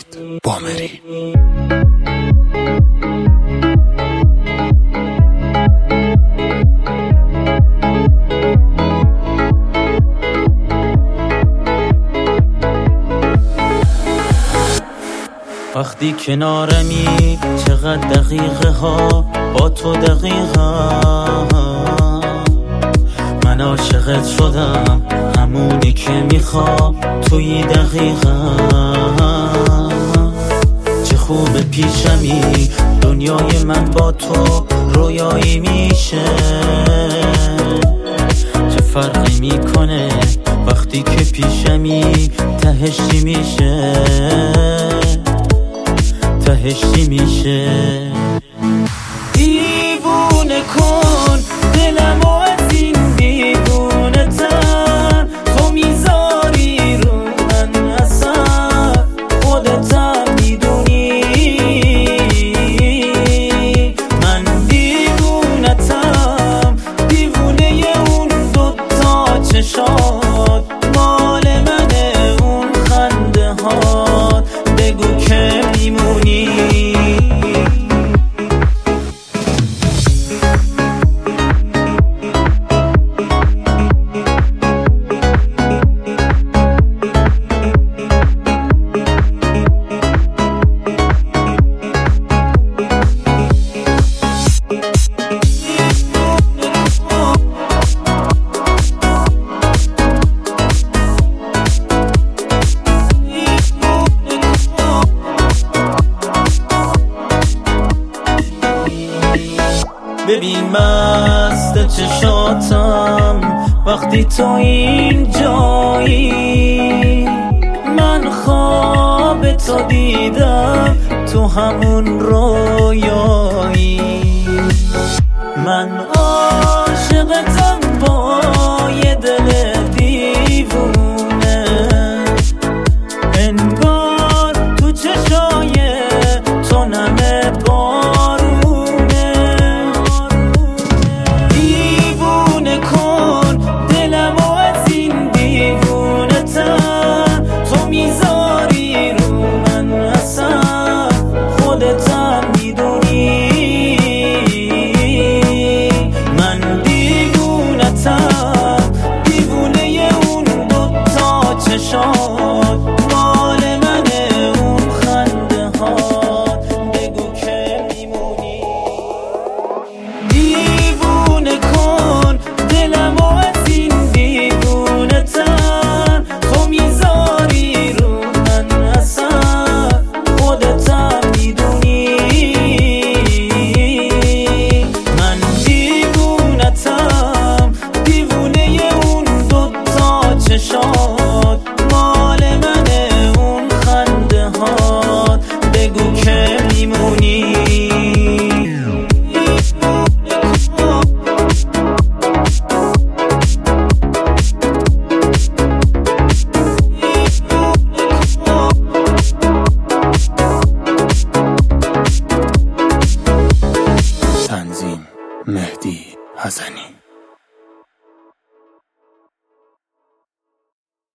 بامری. وقتی کنارمی چقدر دقیقه ها با تو دقیقا، من عاشقت شدم همونی که میخوام توی دقیقا. چه خوب پیشمی دنیای من با تو رویایی میشه. چه فرقی میکنه وقتی که پیشمی تهش چی میشه، تهش چی میشه. دیوونه کن دلمو از این دیوونه تر، تو میذاری رو من اصلا خودتم میدونی. من دیوونتم، دیوونه اون دوتا چشات، مال منه اون خنده هات، بگو که میمونی. ببین مست چشاتم وقتی تو این جایی، من خواب تو دیدم تو همون رویایی. من